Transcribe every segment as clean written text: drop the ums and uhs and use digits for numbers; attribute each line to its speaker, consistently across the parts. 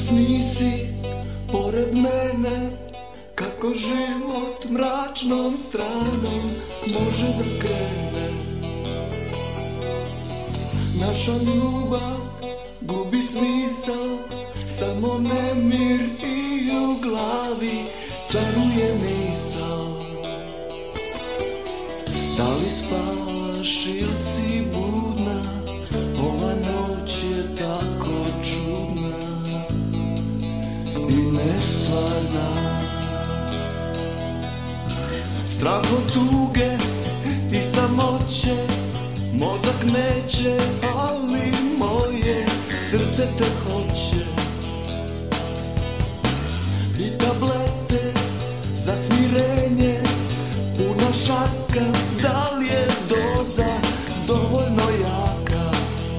Speaker 1: Objasni si pored mene kako život mračnom stranom može da krene. Naša ljubav gubi smisao, samo nemir i u glavi caruje misao. Da li spavaš ili si budna, ova noć je tako čudna i nestvarna. Strah od tuge i samoće, mozak neće, ali moje srce te hoće. I tablete za smirenje, puna šaka, da li je doza dovoljno jaka?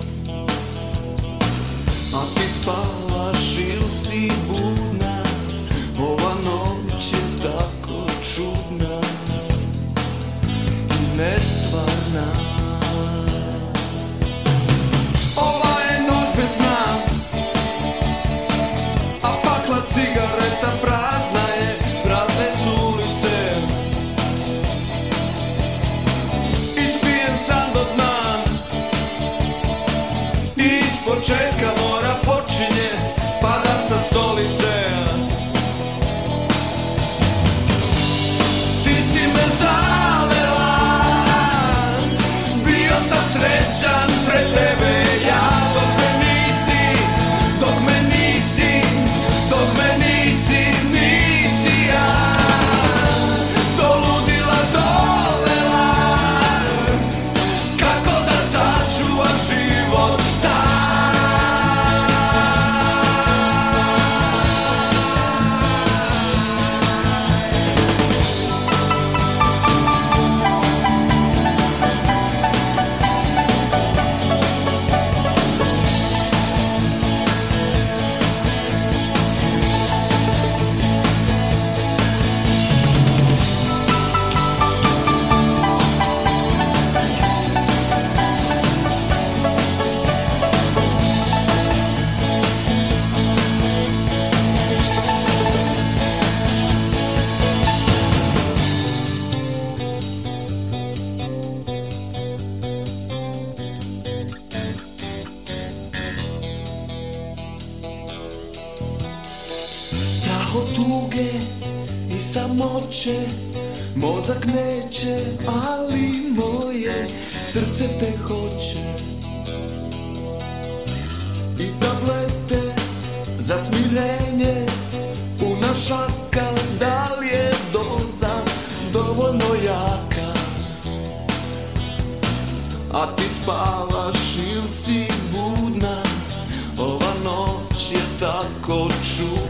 Speaker 1: A ti spavaš ili si budna, ova noć je tako čudna i nestvarna. Ova je noć bez sna, a pakla cigareta prazna je, prazne su ulice. Ispijem sam do dna i ispočetka mora počinje, padam sa stolice. Ti si me zavela, bio sam srećan pred tebe ja, dok me nisi, dok me nisi, dok me nisi, nisi ja do ludila dovela. Kako da sačuvam život od tuge i samoće, mozak neće, ali moje srce te hoće. I tablete za smirenje, puna šaka, da li je doza dovoljno jaka? A ti spavaš ili si budna, ova noć je tako čudna